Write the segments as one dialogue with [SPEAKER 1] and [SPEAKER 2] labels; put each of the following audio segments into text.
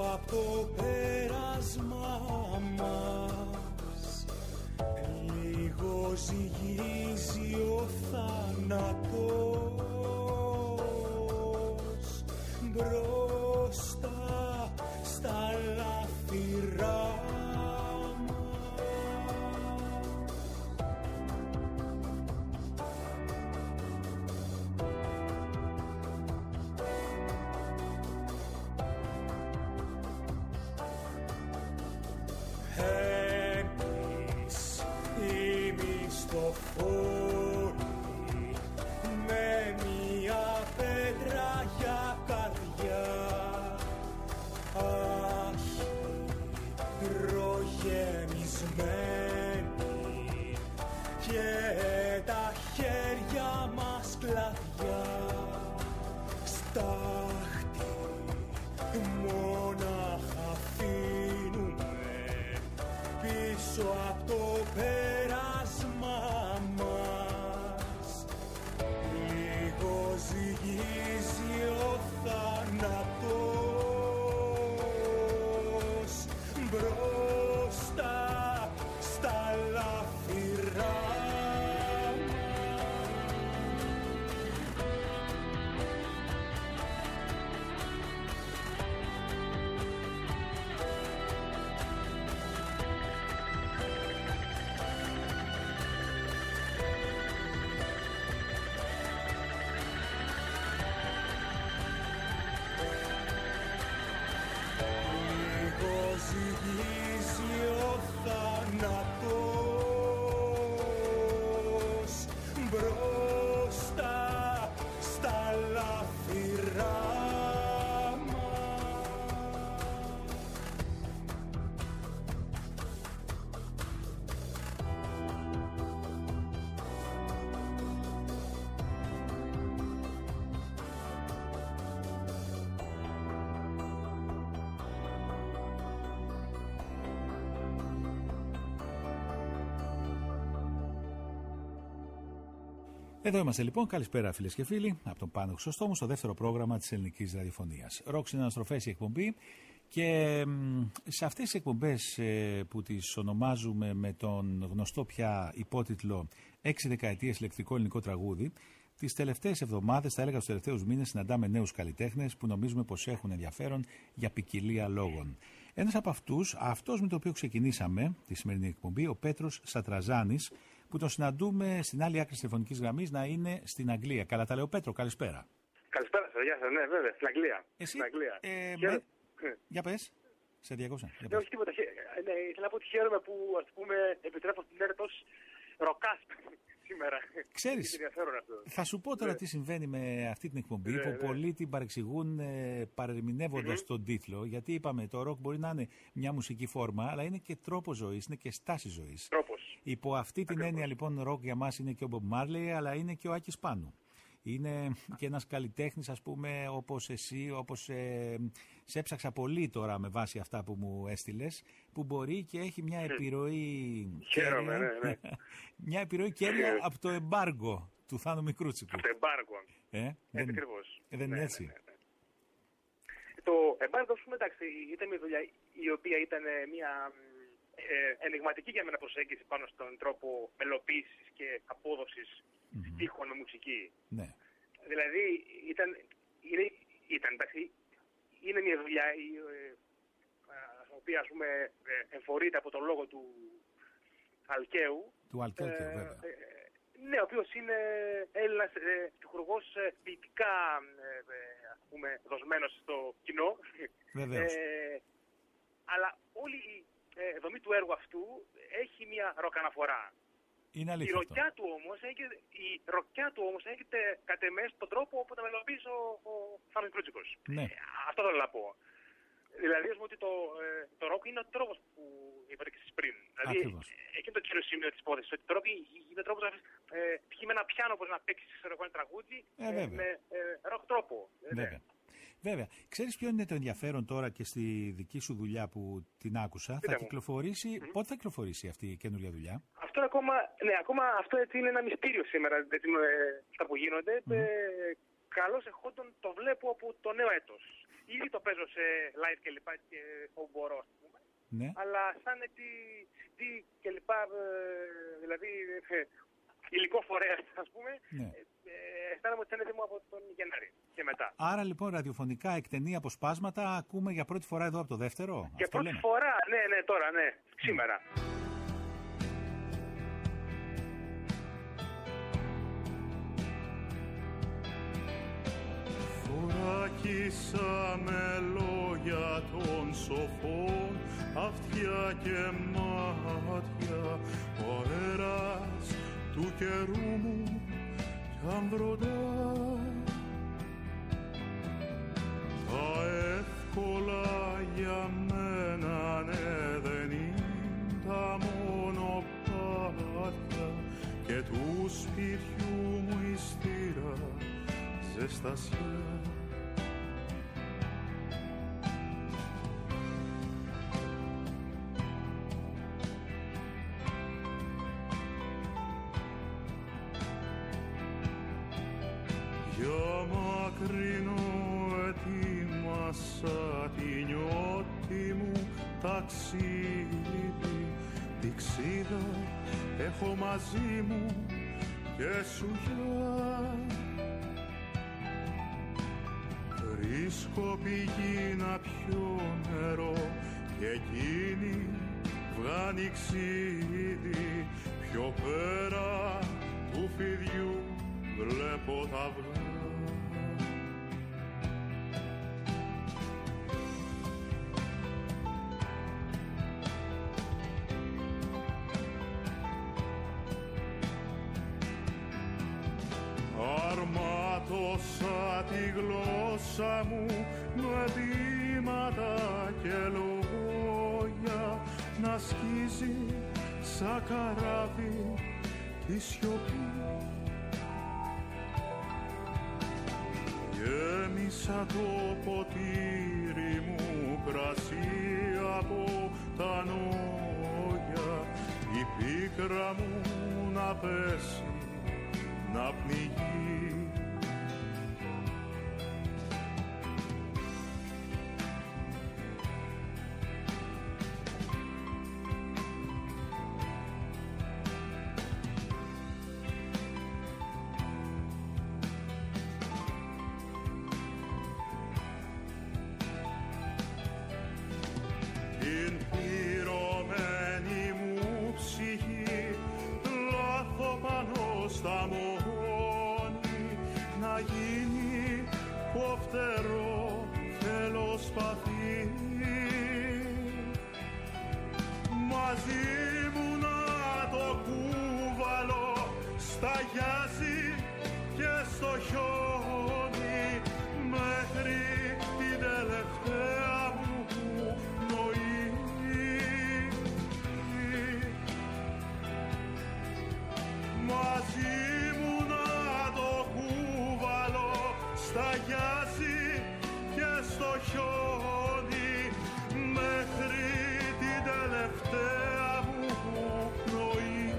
[SPEAKER 1] απ' το πέρασμα μας λίγο ζυγίζει ο θάνατος μπροστά στα λαφυρά. Μισθοφόροι με μια πέτρα για καρδιά, αχυρογεμισμένοι και τα χέρια μας κλαδιά, στάχτη μόναχα αφήνουμε πίσω απ' το πέρασμα μας. Λίγο ζυγίζει ο θάνατος μπροστά στα λαφυρά. Ζυγίζει ο θάνατος μπροστά στα λαφυρά.
[SPEAKER 2] Εδώ είμαστε λοιπόν. Καλησπέρα φίλες και φίλοι. Από τον Πάνο Χρυσοστόμου στο δεύτερο πρόγραμμα της ελληνικής ραδιοφωνίας. Ροκ συναναστροφές η εκπομπή. Και σε αυτές τις εκπομπές που τις ονομάζουμε με τον γνωστό πια υπότιτλο 6 δεκαετίες ηλεκτρικό ελληνικό τραγούδι, τις τελευταίες εβδομάδες, θα έλεγα τους τελευταίους μήνες, συναντάμε νέους καλλιτέχνες που νομίζουμε πως έχουν ενδιαφέρον για ποικιλία λόγων. Ένας από αυτούς, αυτός με τον οποίο ξεκινήσαμε τη σημερινή εκπομπή, ο Πέτρος Σατραζάνης, που τον συναντούμε στην άλλη άκρη της τηλεφωνικής γραμμής να είναι στην Αγγλία. Καλά τα λέω, Πέτρο, καλησπέρα.
[SPEAKER 3] Καλησπέρα σας, γεια σας, ναι, βέβαια, στην Αγγλία.
[SPEAKER 2] Εσύ,
[SPEAKER 3] στην Αγγλία.
[SPEAKER 2] Για πες, σε διακόψα.
[SPEAKER 3] Ναι, όχι τίποτα. Ναι, ήθελα να πω ότι χαίρομαι που, ας πούμε, επιτρέπω στην ΕΡΤ ως ροκάς σήμερα.
[SPEAKER 2] Ξέρεις, θα σου πω τώρα τι συμβαίνει με αυτή την εκπομπή, που πολλοί την παρεξηγούν παρερμηνεύοντας τον τίτλο, γιατί είπαμε το ροκ μπορεί να είναι μια μουσική φόρμα, αλλά είναι και τρόπο ζωής, είναι και στάση ζωής.
[SPEAKER 3] Τρόπος.
[SPEAKER 2] Υπό αυτή την έννοια λοιπόν ροκ για μας είναι και ο Μπομπ Μάρλεϊ, αλλά είναι και ο Άκης Πάνου. Είναι και ένας καλλιτέχνης, ας πούμε, όπως εσύ, όπως σε έψαξα πολύ τώρα με βάση αυτά που μου έστειλες, που μπορεί και έχει μια επιρροή
[SPEAKER 3] Χαίρομαι, ναι.
[SPEAKER 2] Μια επιρροή κέρια από το εμπάργκο του Θάνου Μικρούτσικου.
[SPEAKER 3] Από το εμπάργκο. Ακριβώς.
[SPEAKER 2] Δεν είναι έτσι.
[SPEAKER 3] Ναι. Το εμπάργκο, ας πούμε, εντάξει, ήταν μια δουλειά η οποία ήταν μια ενιγματική για μένα προσέγγιση πάνω στον τρόπο μελοποίησης και απόδοσης στίχων με μουσική.
[SPEAKER 2] Ναι.
[SPEAKER 3] Δηλαδή εντάξει, είναι μια δουλειά η οποία, ας πούμε, εμφορείται από τον λόγο του Αλκαίου.
[SPEAKER 2] Του Αλκαίου, βέβαια.
[SPEAKER 3] Ναι, ο οποίος είναι Έλληνας τυχουργός ποιητικά, ας πούμε, δοσμένος στο κοινό.
[SPEAKER 2] Βεβαίως.
[SPEAKER 3] Αλλά όλη η δομή του έργου αυτού έχει μια ροκαναφορά.
[SPEAKER 2] Είναι αλήθεια.
[SPEAKER 3] Η ροκιά του όμως έρχεται κατ' εμέ στον τρόπο που τα μελοποιήσει ο Θάνος Μικρούτσικος.
[SPEAKER 2] Ναι.
[SPEAKER 3] Αυτό θέλω να πω. Δηλαδή, ας πούμε ότι το ροκ είναι ο τρόπος που είπατε και εσείς πριν. Δηλαδή, εκεί είναι το κύριο σημείο της υπόθεσης. Ότι το ροκ είναι τρόπος να πιει με ένα πιάνο, μπορεί να παίξει ένα τραγούδι με ροκ τρόπο.
[SPEAKER 2] Βέβαια. Βέβαια. Ξέρεις ποιο είναι το ενδιαφέρον τώρα και στη δική σου δουλειά που την άκουσα? Θα κυκλοφορήσει. Πότε θα κυκλοφορήσει αυτή η καινούργια δουλειά?
[SPEAKER 3] Αυτό ακόμα αυτό έτσι είναι ένα μυστήριο σήμερα, αυτά που γίνονται. Καλώς εχόντων το βλέπω από το νέο έτος. ήδη το παίζω σε live κλπ. Και όπου μπορώ, ας πούμε.
[SPEAKER 2] Ναι.
[SPEAKER 3] Αλλά σαν CD κλπ. Δηλαδή υλικό φορέα, ας πούμε,
[SPEAKER 2] ναι.
[SPEAKER 3] Αισθάνομαι ότι είναι έτοιμο από τον Γενάρη και μετά.
[SPEAKER 2] Άρα λοιπόν ραδιοφωνικά εκτενή αποσπάσματα ακούμε για πρώτη φορά εδώ από το δεύτερο.
[SPEAKER 3] Και
[SPEAKER 2] αυτό
[SPEAKER 3] πρώτη
[SPEAKER 2] λέμε.
[SPEAKER 3] φορά, ναι, τώρα, ναι, σήμερα.
[SPEAKER 1] Φοράκισα με λόγια των σοφών, αυτιά και μάτια, ο αέρας του καιρού μου κι αν βροντά. Τα εύκολα για μένα ναι δεν είναι τα μονοπάτια και του σπιτιού μου η στήρα ζεστασιά. Για μακρινό ετοίμασα τη νιώτη μου ταξίδι, πηξίδα έχω μαζί μου και σουγιά. Βρίσκω πηγή να πιω νερό και εκείνη βγάνει ξύδι, πιο πέρα του φιδιού βλέπω τα αυγά. Αρμάτωσα τη γλώσσα μου με βήματα και λόγια να σκίζει σαν καράβι τη σιωπή. Γέμισα το ποτήρι μου κρασί από τα νόγια, η πίκρα μου να πέσει, να πνιγεί. Την πυρωμένη μου ψυχή λάθω πάνω στα μόνη, να γίνει κοφτερό θέλω σπαθί. Μαζί μου να το κουβαλώ στα γιάζι και στο χιόνι μέχρι την τελευταία μου πνοή. Μαζί μου να το κουβαλώ στα γιάζι και στο χιόνι μέχρι την τελευταία μου πνοή.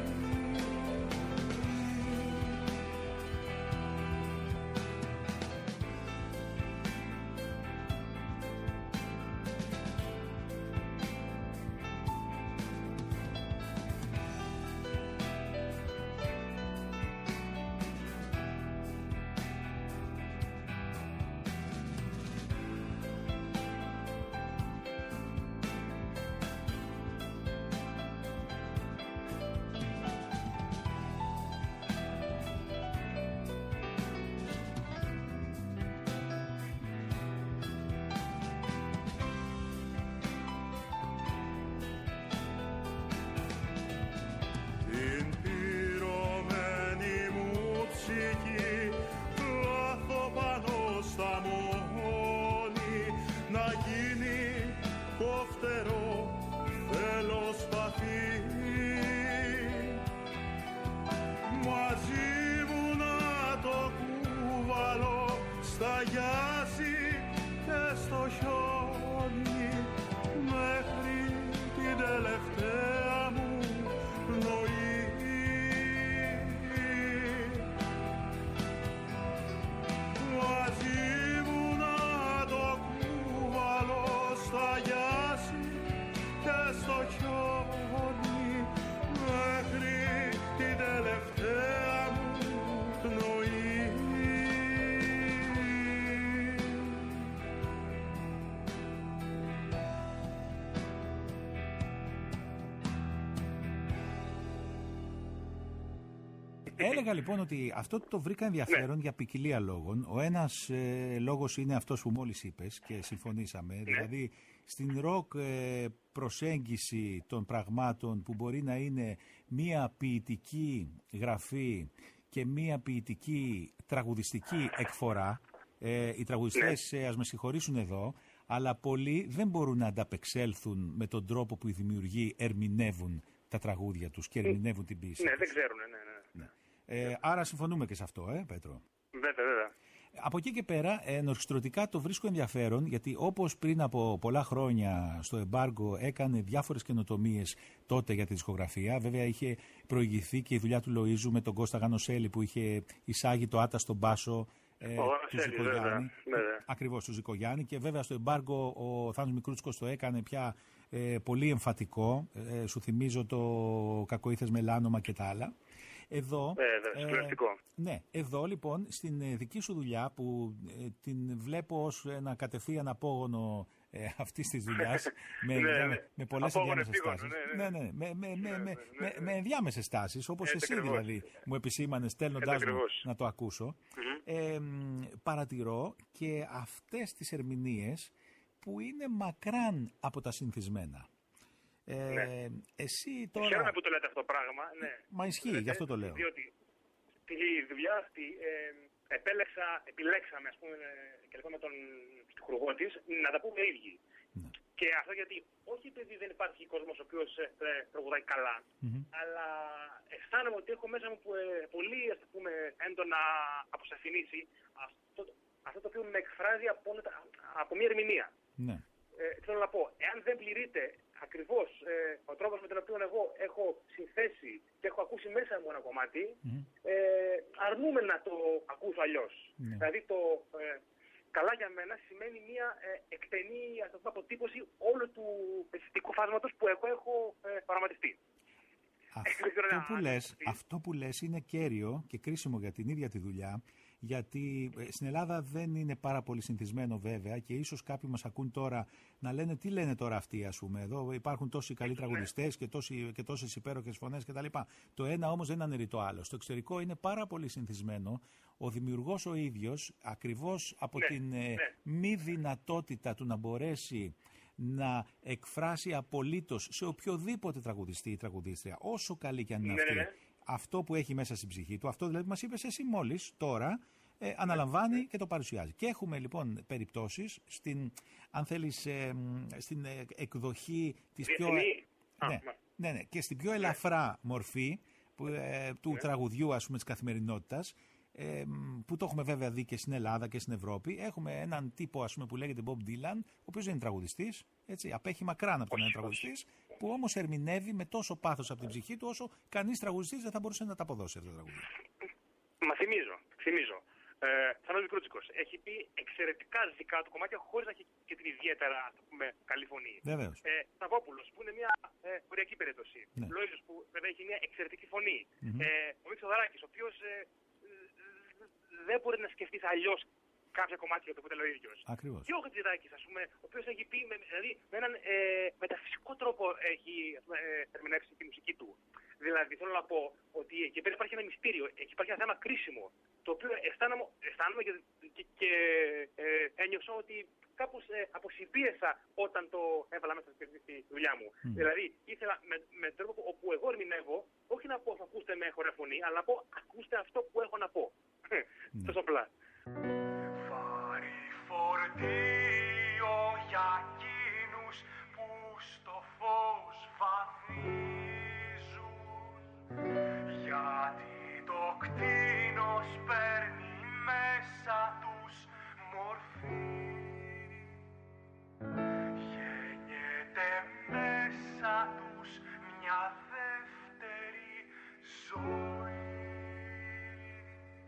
[SPEAKER 2] Έλεγα λοιπόν ότι αυτό το βρήκα ενδιαφέρον για ποικιλία λόγων. Ο ένας λόγος είναι αυτός που μόλις είπες και συμφωνήσαμε. Δηλαδή στην ροκ προσέγγιση των πραγμάτων που μπορεί να είναι μία ποιητική γραφή και μία ποιητική τραγουδιστική εκφορά. Οι τραγουδιστές, ας με συγχωρήσουν εδώ, αλλά πολλοί δεν μπορούν να ανταπεξέλθουν με τον τρόπο που οι δημιουργοί ερμηνεύουν τα τραγούδια τους και ερμηνεύουν την ποίηση.
[SPEAKER 3] Ναι, δεν ξέρουν, ναι.
[SPEAKER 2] Άρα συμφωνούμε και σε αυτό, Πέτρο.
[SPEAKER 3] Βέβαια.
[SPEAKER 2] Από εκεί και πέρα, ενορχιστρωτικά το βρίσκω ενδιαφέρον, γιατί όπως πριν από πολλά χρόνια στο εμπάργκο έκανε διάφορες καινοτομίες τότε για τη δισκογραφία. Βέβαια είχε προηγηθεί και η δουλειά του Λοΐζου με τον Κώστα Γανοσέλη που είχε εισάγει το άτα στον μπάσο του Ζικογιάννη. Ακριβώς του Ζικογιάννη. Και βέβαια στο εμπάργκο ο Θάνος Μικρούτσικος το έκανε πια πολύ εμφατικό. Σου θυμίζω το Κακοήθες Μελάνομα και τα άλλα. Εδώ, ναι, εδώ λοιπόν στην δική σου δουλειά που την βλέπω ως ένα κατευθείαν απόγονο αυτής της δουλειάς με πολλές ενδιάμεσες στάσεις. Με ενδιάμεσες στάσεις, όπως εσύ δηλαδή μου επισήμανες στέλνοντάς μου να το ακούσω. Παρατηρώ και αυτές τις ερμηνείες που είναι μακράν από τα συνηθισμένα. Εσύ τώρα...
[SPEAKER 3] Χαίρομαι που το λέτε αυτό το πράγμα. Ναι.
[SPEAKER 2] Μα ισχύει, γι' αυτό το λέω.
[SPEAKER 3] Διότι τη δουλειά αυτή επιλέξαμε, ας πούμε, και με τον στιχουργό της, να τα πούμε ίδιοι. Ναι. Και αυτό γιατί, όχι επειδή δεν υπάρχει κόσμος ο οποίος τραγουδάει καλά, αλλά αισθάνομαι ότι έχω μέσα μου πολύ, ας πούμε, έντονα αποσαφηνίσει αυτό το οποίο με εκφράζει από μια ερμηνεία. Ναι. Θέλω να πω, εάν δεν πληρείται ακριβώς ο τρόπος με τον οποίο εγώ έχω συνθέσει και έχω ακούσει μέσα μου ένα κομμάτι, αρνούμε να το ακούσω αλλιώς. Δηλαδή το καλά για μένα σημαίνει μια εκτενή αποτύπωση όλου του αισθητικού φάσματος που εγώ έχω οραματιστεί.
[SPEAKER 2] Αυτό που λες είναι κέριο και κρίσιμο για την ίδια τη δουλειά, γιατί στην Ελλάδα δεν είναι πάρα πολύ συνηθισμένο βέβαια και ίσως κάποιοι μας ακούν τώρα να λένε τι λένε τώρα αυτοί, ας πούμε. Εδώ υπάρχουν τόσοι καλοί τραγουδιστές και τόσες υπέροχες φωνές κτλ. Το ένα όμως δεν αναιρεί το άλλο. Στο εξωτερικό είναι πάρα πολύ συνηθισμένο ο δημιουργός ο ίδιος, ακριβώς από την μη δυνατότητα του να μπορέσει να εκφράσει απολύτως σε οποιοδήποτε τραγουδιστή ή τραγουδίστρια, όσο καλή και αν είναι αυτή, αυτό που έχει μέσα στην ψυχή του, αυτό δηλαδή μας είπες εσύ μόλις τώρα, αναλαμβάνει και το παρουσιάζει. Και έχουμε λοιπόν περιπτώσεις στην, αν θέλεις, στην εκδοχή της πιο... και στην πιο ελαφρά μορφή του τραγουδιού, ας πούμε, της καθημερινότητας, που το έχουμε βέβαια δει και στην Ελλάδα και στην Ευρώπη. Έχουμε έναν τύπο, ας πούμε, που λέγεται Bob Dylan, ο οποίος δεν είναι τραγουδιστής, έτσι, απέχει μακράν από τον ένα τραγουδιστής, που όμως ερμηνεύει με τόσο πάθος από την ψυχή του, όσο κανείς τραγουδιστής δεν θα μπορούσε να τα αποδώσει αυτό το τραγούδι.
[SPEAKER 3] Μα θυμίζω. Θάνος Μικρούτσικος έχει πει εξαιρετικά δικά του κομμάτια χωρίς να έχει και την ιδιαίτερα, ας πούμε, καλή φωνή.
[SPEAKER 2] Βεβαίως.
[SPEAKER 3] Σταυρόπουλος που είναι μια οριακή περίπτωση. Λοΐζος που βέβαια έχει μια εξαιρετική φωνή. Ο Μητσοδαράκης, ο οποίος δεν μπορεί να σκεφτείς αλλιώς κάποια κομμάτια του που ήταν ο ίδιος.
[SPEAKER 2] Ακριβώς.
[SPEAKER 3] Και ο Χατζηδάκης, ας πούμε, ο οποίος έχει πει, δηλαδή με έναν μεταφυσικό τρόπο έχει ερμηνεύσει τη μουσική του. Δηλαδή θέλω να πω ότι εκεί πέρα υπάρχει ένα μυστήριο, εκεί υπάρχει ένα θέμα κρίσιμο, το οποίο αισθάνομαι και ένιωσα ότι κάπως αποσυμπίεσα όταν το έβαλα μέσα στη δουλειά μου. Δηλαδή ήθελα με τρόπο όπου εγώ ερμηνεύω, όχι να πω ακούστε με χωρί φωνή, αλλά να πω ακούστε αυτό που έχω να πω. Τόσο απλά.
[SPEAKER 1] Βάρη φορτίο για εκείνους που στο φως βαδίζουν, γιατί το κτήνος παίρνει μέσα τους μορφή, γεννιέται μέσα τους μια δεύτερη ζωή.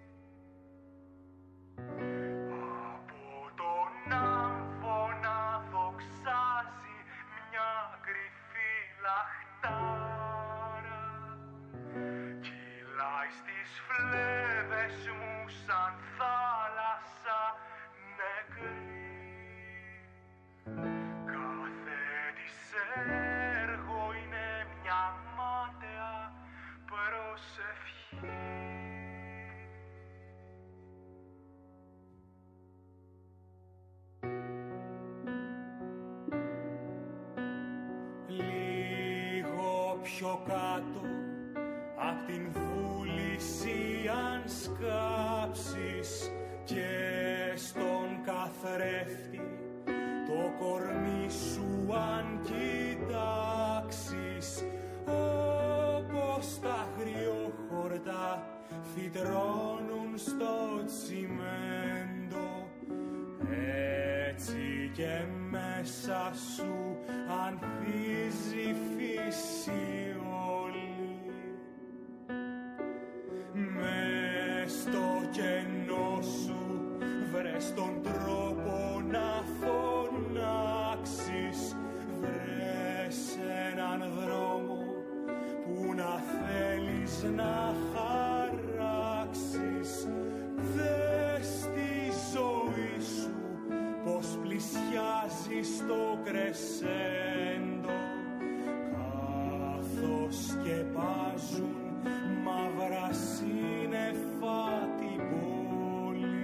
[SPEAKER 1] πιο κάτω απ' την βούληση αν σκάψεις και στον καθρέφτη το κορμί σου αν κοιτάξεις, όπως τα αγριόχορτα φυτρώνουν στο τσιμέντο, έτσι και μέσα σου ανθίζει η φύση όλη. Μες στο κενό σου βρες τον τρόπο να φωνάξεις, βρες έναν δρόμο που να θέλεις να χαράξεις. Δες τη ζωή σου πως πλησιάζει στο κρεσέντο, καθώς σκεπάζουν μαύρα σύννεφα την πόλη.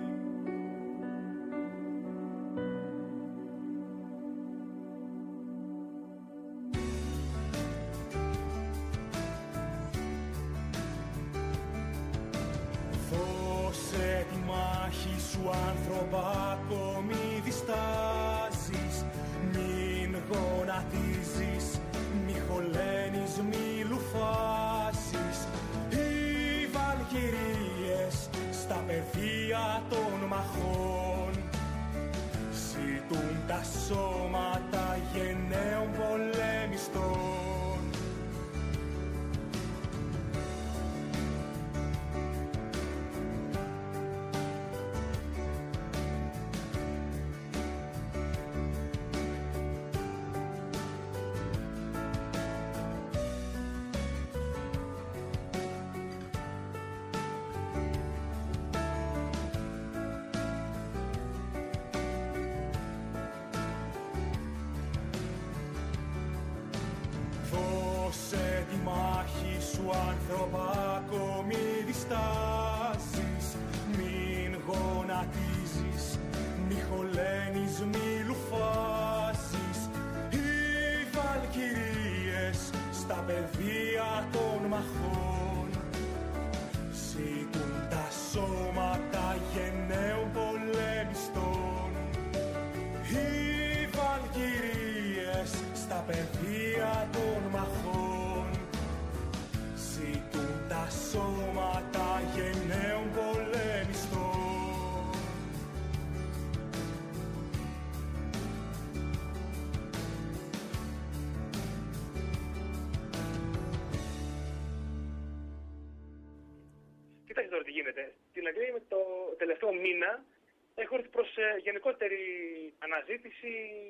[SPEAKER 1] Δώσε τη μάχη σου άνθρωπα, μη διστάζεις, μην γονατίζεις, μη χωλένεις, μη λουφάσεις. Οι βαλκυρίες στα πεδία των μαχών ζητούν τα σώματα γενναίων πολεμιστών. Δώσε τη μάχη σου άνθρωπα, μη διστάζεις, μην γονατίζεις, μη χωλένεις, μη λουφάσεις. Οι βαλκυρίες στα πεδία των μαχών ζητούν τα σώματα γενναίων πολεμιστών. Οι βαλκυρίες στα πεδία των μαχών ζητούν τα σώματα γενναίων πολεμιστών.
[SPEAKER 3] Κοιτάξτε τώρα τι γίνεται. Στην Αγγλία με το τελευταίο μήνα έχω έρθει προς γενικότερη αναζήτηση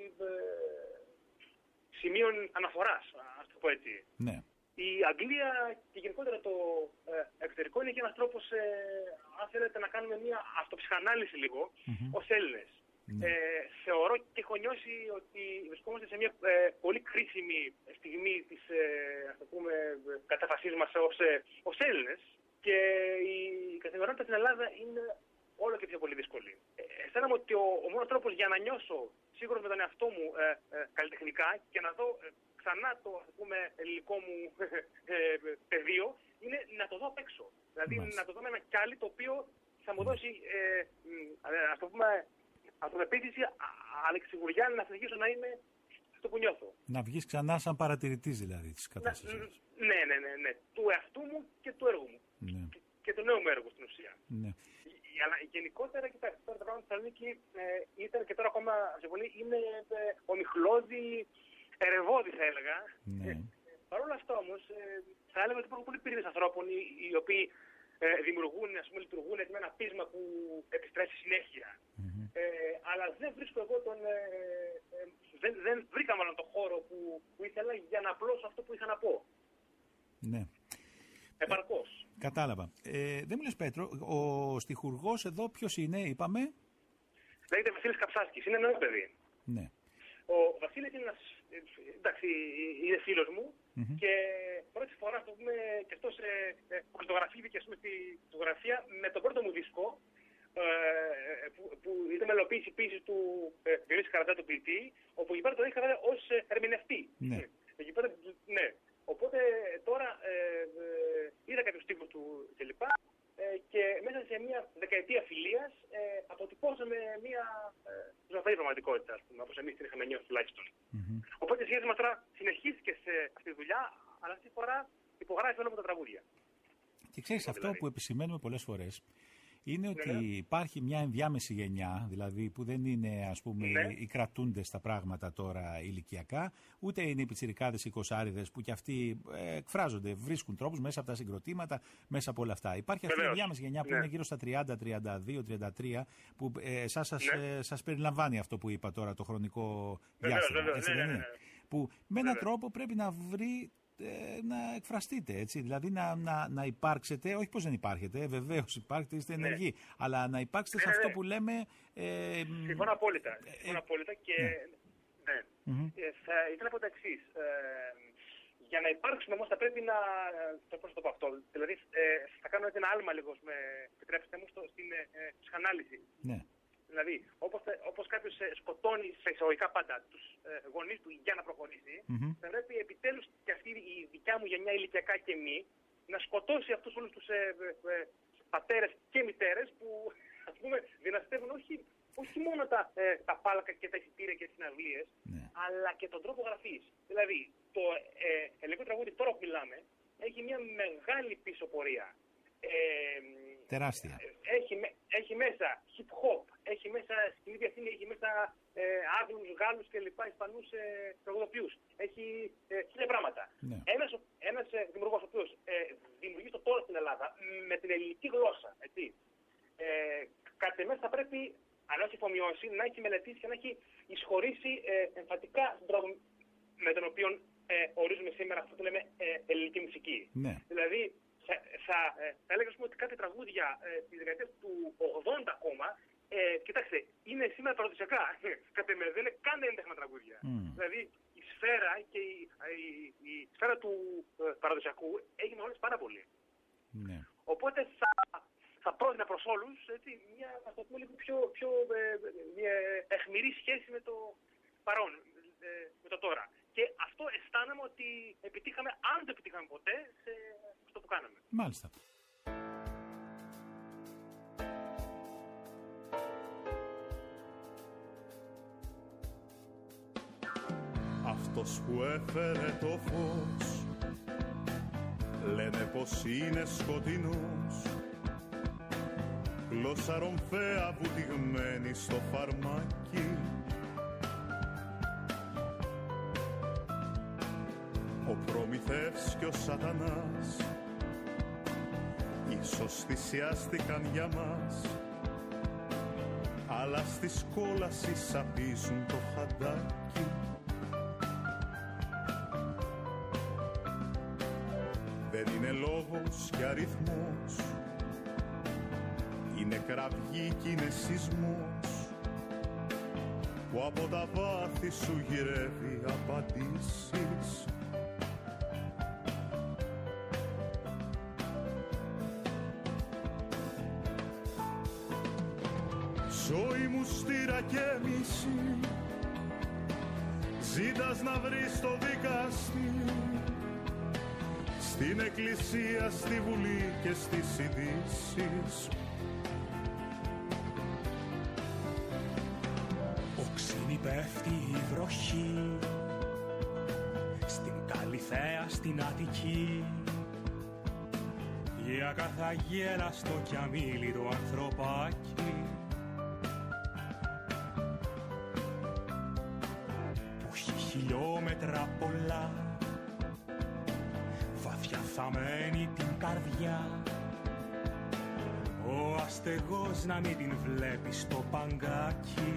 [SPEAKER 3] σημείων αναφοράς, ας το πω έτσι.
[SPEAKER 2] Ναι.
[SPEAKER 3] Η Αγγλία και γενικότερα το εξωτερικό είναι και ένας τρόπος, αν θέλετε, να κάνουμε μια αυτοψυχανάλυση λίγο, ως Έλληνες.
[SPEAKER 2] Ναι.
[SPEAKER 3] Θεωρώ και έχω νιώσει ότι βρισκόμαστε σε μια πολύ κρίσιμη στιγμή της, ας το πούμε, κατάστασής μας ως Έλληνες, και η καθημερινότητα στην Ελλάδα είναι όλο και πιο πολύ δύσκολη. Αισθάνομαι ότι ο μόνος τρόπος για να νιώσω σίγουρος με τον εαυτό μου καλλιτεχνικά και να δω ξανά το, ας πούμε, ελληνικό μου πεδίο είναι να το δω απ' έξω. Δηλαδή να το δω με ένα κιάλι το οποίο θα μου δώσει, ας το πούμε, αυτοπεποίθηση, αλλά και σιγουριά να συνεχίσω να είμαι αυτό που νιώθω. Να
[SPEAKER 2] βγεις ξανά σαν παρατηρητής δηλαδή της κατάστασης.
[SPEAKER 3] Ναι. Του εαυτού μου και του έργου μου.
[SPEAKER 2] Ναι.
[SPEAKER 3] Και του νέου μου έργου στην ουσία.
[SPEAKER 2] Ναι.
[SPEAKER 3] Αλλά γενικότερα, κοιτάξτε, τώρα τα πράγματα στη Θεσσαλονίκη ήταν και τώρα ακόμα σε πολύ είναι ομιχλώδη, ερευώδη θα έλεγα.
[SPEAKER 2] Ναι.
[SPEAKER 3] Παρ' όλα αυτά όμως, θα έλεγα ότι υπάρχουν πολλοί πυρήνες ανθρώπων οι οποίοι δημιουργούν, ας πούμε, λειτουργούν με ένα πείσμα που επιστρέφει συνέχεια. Αλλά δεν βρίσκω εγώ δεν βρήκα μάλλον τον χώρο που ήθελα για να απλώσω αυτό που είχα να πω.
[SPEAKER 2] Ναι.
[SPEAKER 3] Επαρκώς.
[SPEAKER 2] Κατάλαβα. Δεν μου λες, Πέτρο, ο στιχουργός εδώ ποιος είναι, είπαμε?
[SPEAKER 3] Λέγεται Βασίλης Καψάσκης, είναι νέο παιδί.
[SPEAKER 2] Ναι.
[SPEAKER 3] Ο Βασίλης είναι ένας, εντάξει, είναι φίλος μου και πρώτη φορά, ας το πούμε, και αυτός φωτογραφήθηκε, ας πούμε, στη φωτογραφία με τον πρώτο μου δίσκο, που ήταν μελοποίηση επίσης του Διονύση Καρατζά, του ποιητή, όπου εκεί πέρα τον είχα ως ερμηνευτή.
[SPEAKER 2] Ναι.
[SPEAKER 3] Εκεί πέρα, ναι. Οπότε τώρα είδα κάποιους τύπους του κλπ. Και μέσα σε μια δεκαετία φιλίας αποτυπώσαμε μια ζωφερή πραγματικότητα, ας πούμε, όπως εμείς την είχαμε νιώσει τουλάχιστον. Οπότε η σχέση μας τώρα συνεχίστηκε σε αυτή τη δουλειά, αλλά αυτή τη φορά υπογράφει όλα από τα τραγούδια.
[SPEAKER 2] Και ξέρεις, αυτό που επισημαίνουμε πολλές φορές είναι ότι υπάρχει μια ενδιάμεση γενιά, δηλαδή που δεν είναι, ας πούμε, οι κρατούντες στα πράγματα τώρα ηλικιακά, ούτε είναι οι πιτσιρικάδες, οι κοσάριδες που κι αυτοί εκφράζονται, βρίσκουν τρόπους μέσα από τα συγκροτήματα, μέσα από όλα αυτά. Υπάρχει αυτή η ενδιάμεση γενιά που είναι γύρω στα 30, 32, 33, που σας περιλαμβάνει αυτό που είπα τώρα, το χρονικό διάστημα. Έτσι δεν είναι? Που με έναν τρόπο πρέπει να βρει. Να εκφραστείτε, έτσι, δηλαδή να υπάρξετε, όχι πως δεν υπάρχετε, βεβαίως υπάρχετε, είστε ενεργοί, αλλά να υπάρξετε σε αυτό που λέμε...
[SPEAKER 3] Συμφωνώ απόλυτα, και θα ήθελα να πω τα εξής. Για να υπάρξουμε όμως θα πρέπει να... Πώς θα το πω αυτό, δηλαδή θα κάνω ένα άλμα λίγο, επιτρέψτε μου, στην ψυχανάλυση. Ναι. Δηλαδή, όπως κάποιος σκοτώνει σε εισαγωγικά πάντα τους γονείς του για να προχωρήσει, θα πρέπει επιτέλους και αυτή η δικιά μου γενιά ηλικιακά και μη να σκοτώσει αυτούς όλους τους πατέρες και μητέρες που, ας πούμε, δυναστεύουν όχι μόνο τα πάλακα και τα εισιτήρια και τις συναυλίες, αλλά και τον τρόπο γραφής. Δηλαδή, το ελληνικό τραγούδι τώρα που μιλάμε έχει μια μεγάλη πίσω πορεία.
[SPEAKER 2] Τεράστια.
[SPEAKER 3] Έχει μέσα hip hop, έχει μέσα σκηνή διαθήνη, έχει μέσα Άγγλους, Γάλλους και λοιπά, Ισπανούς τραγουδοποιούς. Έχει χίλια πράγματα. Ναι. Ένας δημιουργός ο οποίος δημιουργεί το τώρα στην Ελλάδα με την ελληνική γλώσσα, έτσι. Κατ' εμές θα πρέπει, αν όχι αφομοιώσει, να έχει μελετήσει και να έχει εισχωρήσει εμφατικά στον τρόπο με τον οποίο ορίζουμε σήμερα αυτό που λέμε ελληνική μουσική. Ναι. Δηλαδή, θα έλεγα ότι κάποια τραγούδια της δεκαετίας του 80 ακόμα, κοιτάξτε, είναι σήμερα παραδοσιακά. Κατ' εμέ δεν είναι καν έντεχνα τραγούδια. Δηλαδή η σφαίρα και η σφαίρα του παραδοσιακού έχει μεγαλώσει πάρα πολύ. Ναι. Οπότε θα πρότεινα προς όλους μια, ας το πούμε, λίγο πιο αιχμηρή σχέση με το παρόν, με το τώρα. Και αυτό αισθάνομαι ότι επιτύχαμε, αν το επιτύχαμε ποτέ, σε αυτό που κάναμε.
[SPEAKER 2] Μάλιστα.
[SPEAKER 1] Αυτός που έφερε το φως λένε πως είναι σκοτεινός, γλώσσα ρομφαία βουτυγμένη στο φαρμάκι. Ο Προμηθεύς και ο Σατανάς ίσως θυσιάστηκαν για μας, αλλά στις κόλαση σαπίζουν το χαντάκι. Δεν είναι λόγος και αριθμός, είναι κραυγή κι είναι σεισμός που από τα βάθη σου γυρεύει απαντήσεις. Ζωή μου στήρα και μισή, ζήτας να βρεις το δικαστή, στην εκκλησία, στη βουλή και στις ειδήσεις.
[SPEAKER 4] Οξύνη πέφτει η βροχή, στην Καλυθέα, στην Αττική, η ακαθαγέλα στο κι αμήλυτο ανθρωπάκι, που έχει χιλιόμετρα πολλά, βαθιά θαμένη την καρδιά, ο αστεγός να μην την βλέπει στο παγκάκι.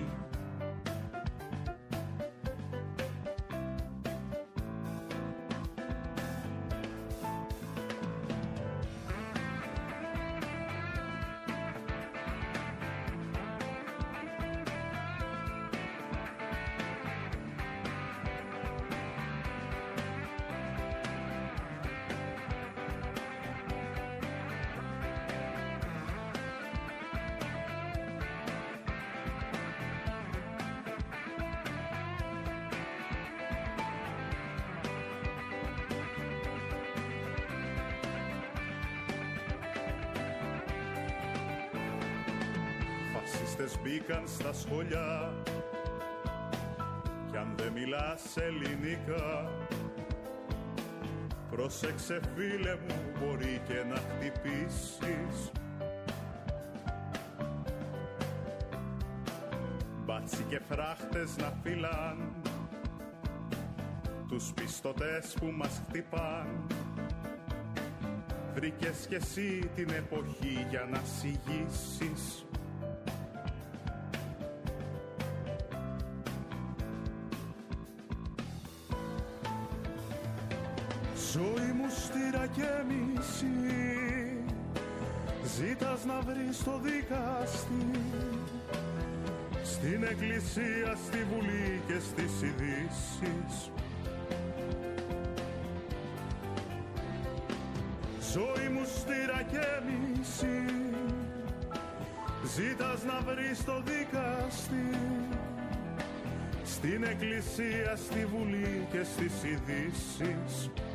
[SPEAKER 1] Μαρξίστες μπήκαν στα σχολιά κι αν δεν μιλάς ελληνικά, πρόσεξε φίλε μου, μπορεί και να χτυπήσεις. Μπάτσι και φράχτες να φυλάν τους πιστωτές που μας χτυπάν. Βρήκες κι εσύ την εποχή για να συγγύσεις. Ζωή μου στήρα και μισή, ζήτας να βρεις το δικαστή. Στην εκκλησία, στη Βουλή και στις ειδήσεις. Ζωή μου στήρα και μισή, ζήτας να βρεις το δικαστή. Στην εκκλησία, στη Βουλή και στις ειδήσεις.